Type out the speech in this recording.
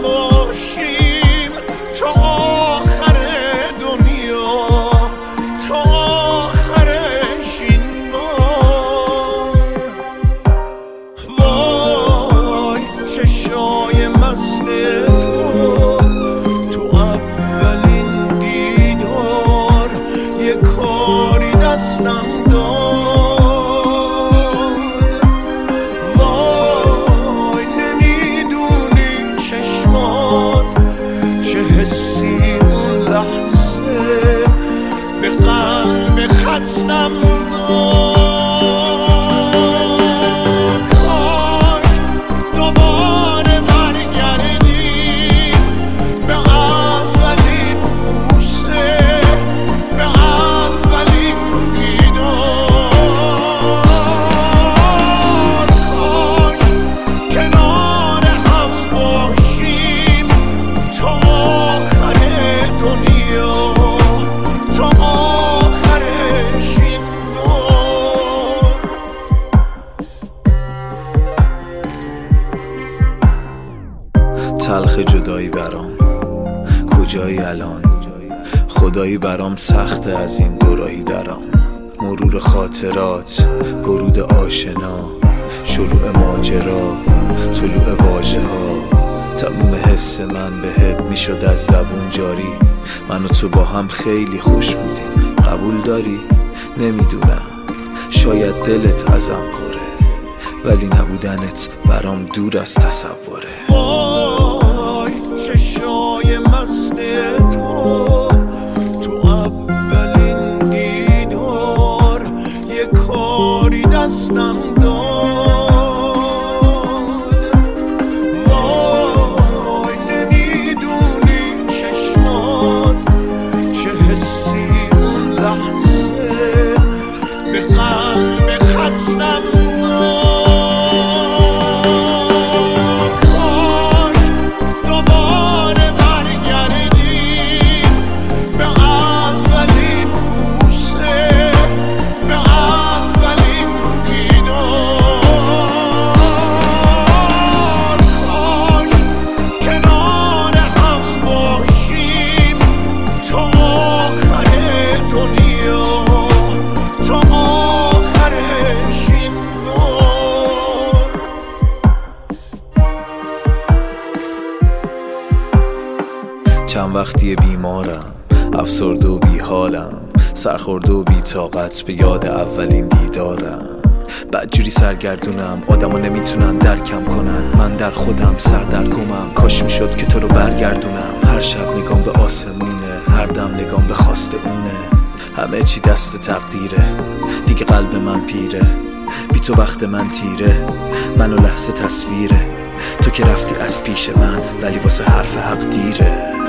هم باشیم تا آخر دنیا، تا آخرش این بار. وای چشای مست تو اولین دیدار یه کاری دستم داد. وای نمیدونی چشمات چه حسی اون لحظه به قلب خستم داد. کاش دوباره برگردیم به اولین بوسه، به اولین دیدار. کاش کنار هم باشیم تا آخر دنیا، تا آخرش این بار. تلخ جدایی برام کجایی الان، خدایی برام سخته از این دوراهی درام. مرور خاطرات، ورود آشنا، شروع ماجرا، طلوع واژه ها. تموم حس من بهت میشد از زبون جاری. من و تو با هم خیلی خوش بودیم، قبول داری؟ نمیدونم، شاید دلت ازم پره، ولی نبودنت برام دور از تصوره. وای چشای مست تو اولین دیدار یه کاری دستم داد. وای نمیدونی چشمات چه حسی اون لحظه به قلب خستم داد. چند وقتی بیمارم، افسرده و بیحالم، سرخورده و بی‌طاقت به یاد اولین دیدارم. بدجوری سرگردونم، آدما نمیتونن درکم کنن، من در خودم سردرگمم. کاش میشد که تو رو برگردونم. هر شب نگام به آسمونه، هر دم نگام به خواست اونه. همه چی دست تقدیره، دیگه قلب من پیره. بی تو بخت من تیره، من و لحظه تصویره. تو که رفتی از پیش من، ولی واسه حرف حق دیره.